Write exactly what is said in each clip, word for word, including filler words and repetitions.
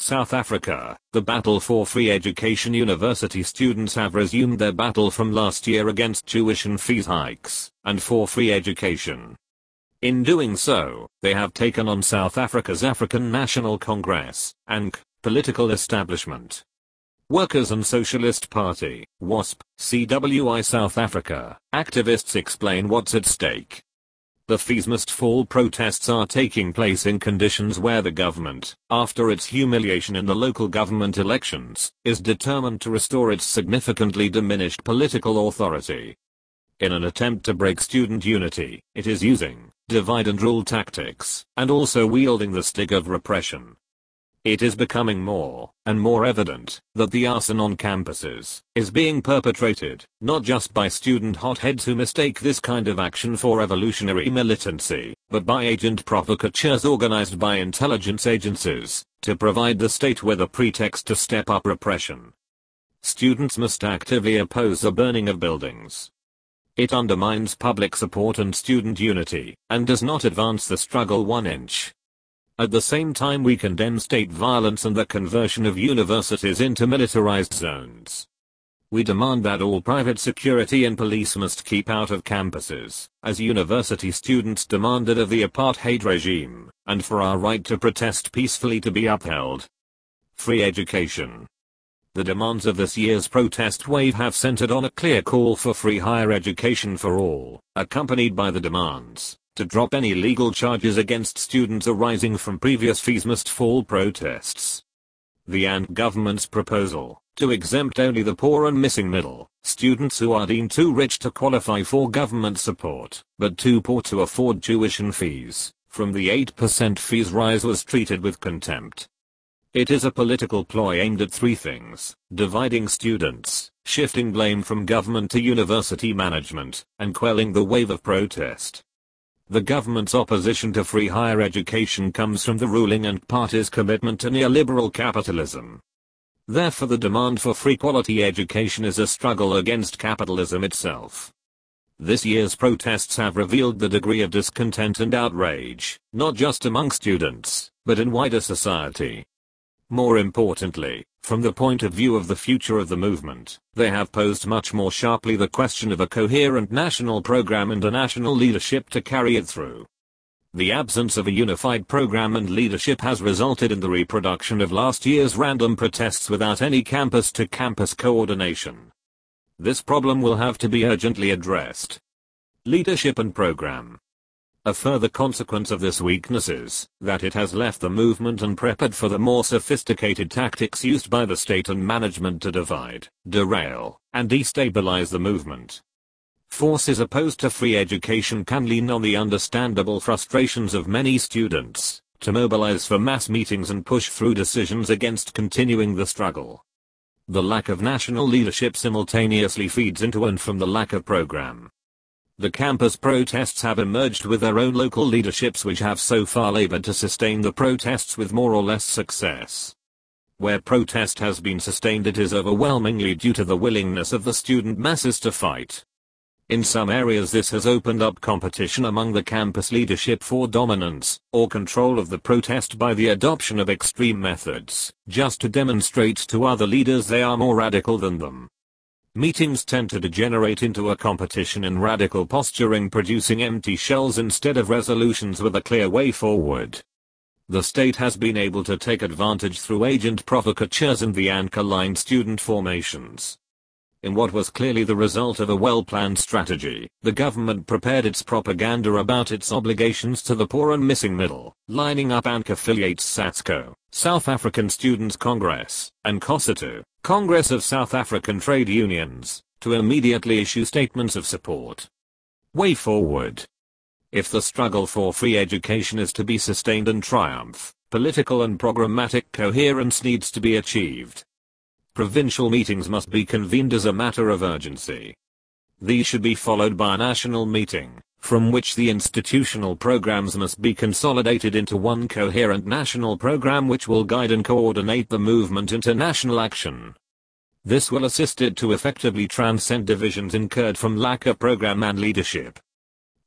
South Africa, the battle for free education. University students have resumed their battle from last year against tuition fees hikes and for free education. In doing so, they have taken on South Africa's African National Congress, A N C, political establishment. Workers' and Socialist Party, W A S P, C W I South Africa, activists explain what's at stake. The fees must fall protests are taking place in conditions where the government, after its humiliation in the local government elections, is determined to restore its significantly diminished political authority. In an attempt to break student unity, it is using divide and rule tactics, and also wielding the stick of repression. It is becoming more and more evident that the arson on campuses is being perpetrated not just by student hotheads who mistake this kind of action for revolutionary militancy, but by agent provocateurs organized by intelligence agencies to provide the state with a pretext to step up repression. Students must actively oppose the burning of buildings. It undermines public support and student unity, and does not advance the struggle one inch. At the same time, we condemn state violence and the conversion of universities into militarized zones. We demand that all private security and police must keep out of campuses, as university students demanded of the apartheid regime, and for our right to protest peacefully to be upheld. Free education. The demands of this year's protest wave have centered on a clear call for free higher education for all, accompanied by the demands to drop any legal charges against students arising from previous fees must fall protests. The A N C government's proposal to exempt only the poor and missing middle, students who are deemed too rich to qualify for government support, but too poor to afford tuition fees, from the eight percent fees rise was treated with contempt. It is a political ploy aimed at three things: dividing students, shifting blame from government to university management, and quelling the wave of protest. The government's opposition to free higher education comes from the ruling A N C party's commitment to neoliberal capitalism. Therefore, the demand for free quality education is a struggle against capitalism itself. This year's protests have revealed the degree of discontent and outrage, not just among students, but in wider society. More importantly, from the point of view of the future of the movement, they have posed much more sharply the question of a coherent national program and a national leadership to carry it through. The absence of a unified program and leadership has resulted in the reproduction of last year's random protests without any campus-to-campus coordination. This problem will have to be urgently addressed. Leadership and program. A further consequence of this weakness is that it has left the movement unprepared for the more sophisticated tactics used by the state and management to divide, derail, and destabilize the movement. Forces opposed to free education can lean on the understandable frustrations of many students to mobilize for mass meetings and push through decisions against continuing the struggle. The lack of national leadership simultaneously feeds into and from the lack of program. The campus protests have emerged with their own local leaderships which have so far labored to sustain the protests with more or less success. Where protest has been sustained, it is overwhelmingly due to the willingness of the student masses to fight. In some areas this has opened up competition among the campus leadership for dominance or control of the protest by the adoption of extreme methods, just to demonstrate to other leaders they are more radical than them. Meetings tend to degenerate into a competition in radical posturing, producing empty shells instead of resolutions with a clear way forward. The state has been able to take advantage through agent provocateurs and the A N C-aligned student formations. In what was clearly the result of a well-planned strategy, the government prepared its propaganda about its obligations to the poor and missing middle, lining up A N C affiliates SATSCO, South African Students' Congress, and COSATU, Congress of South African Trade Unions, to immediately issue statements of support. Way forward. If the struggle for free education is to be sustained and triumph, political and programmatic coherence needs to be achieved. Provincial meetings must be convened as a matter of urgency. These should be followed by a national meeting, from which the institutional programs must be consolidated into one coherent national program which will guide and coordinate the movement into national action. This will assist it to effectively transcend divisions incurred from lack of program and leadership.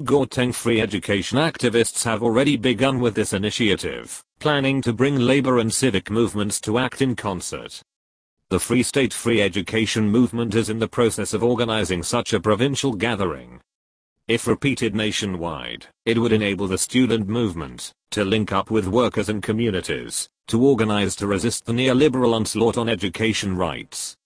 Gauteng free education activists have already begun with this initiative, planning to bring labor and civic movements to act in concert. The Free State Free Education movement is in the process of organizing such a provincial gathering. If repeated nationwide, it would enable the student movement to link up with workers and communities, to organize to resist the neoliberal onslaught on education rights.